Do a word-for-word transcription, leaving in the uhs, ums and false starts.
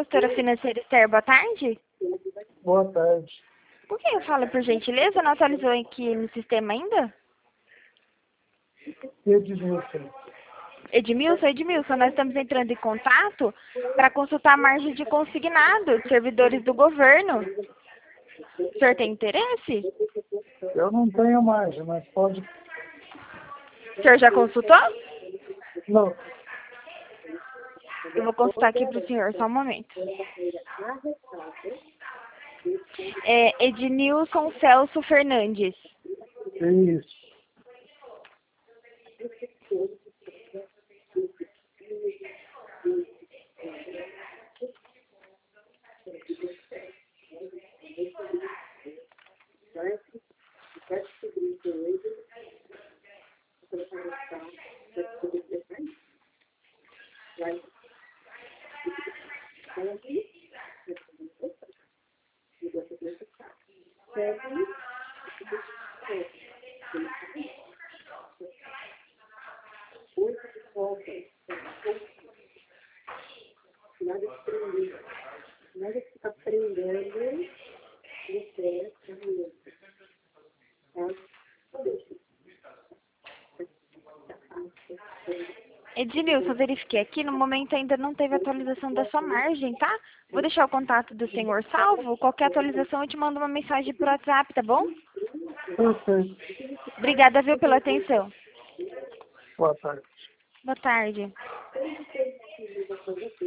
Consultora Financeira Esther, boa tarde. Boa tarde. Por que eu falo, por gentileza? Não atualizou aqui no sistema ainda? Edmilson. Edmilson, Edmilson, nós estamos entrando em contato para consultar a margem de consignado de servidores do governo. O senhor tem interesse? Eu não tenho margem, mas pode... O senhor já consultou? Não. Eu vou consultar aqui para o senhor, só um momento. É Ednilson Celso Fernandes. Isso. Ednilson, verifiquei aqui, no momento ainda não teve atualização da sua margem, tá? Vou deixar o contato do senhor salvo. Qualquer atualização eu te mando uma mensagem por WhatsApp, tá bom? Perfeito. Obrigada, viu, pela atenção. Boa tarde. Boa tarde.